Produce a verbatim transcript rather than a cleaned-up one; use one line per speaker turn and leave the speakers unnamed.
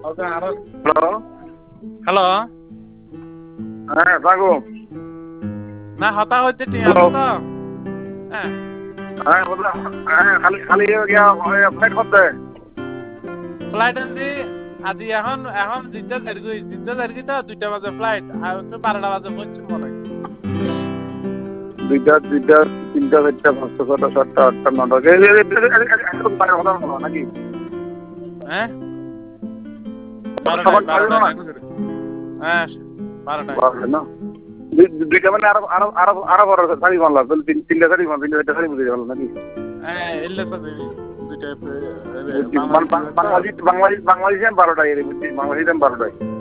hello
hello
হ্যাঁ থাকো
না হতা হইতে ঠিক
হ্যালো
আছে তো হ্যাঁ
হ্যাঁ বললাম হ্যাঁ খালি খালি গিয়া ফ্লাইট করতে
ফ্লাইট আনছি আজি এখন এখন জিদ্দা জারগি জিদ্দা জারগি তো দুইটা বাজে ফ্লাইট আর হচ্ছে বারোটা বাজে পৌঁছছে মনে হয়
দুইটা দুইটা তিনটা চারটা পাঁচটা ছটা সাতটা আটটা নটা একদম বারো কথা বলো নাকি
হ্যাঁ
সকাল
বারোটায়
সাড়ে
বারোটায়
নটা
হ্যাঁ বারোটায়
বারোটা না দুইটা মানে আরো আরো আরো আরো বড় শাড়ি বানলা তিনটা শাড়ি বান তিনটা শাড়ি বুঝে গেল নাকি
হ্যাঁ এলে তো দেবি দুইটা
বাংলাদেশ বাংলাদেশ বাংলাদেশ বাংলাদেশ বারোটায় বাংলাদেশ বারোটায়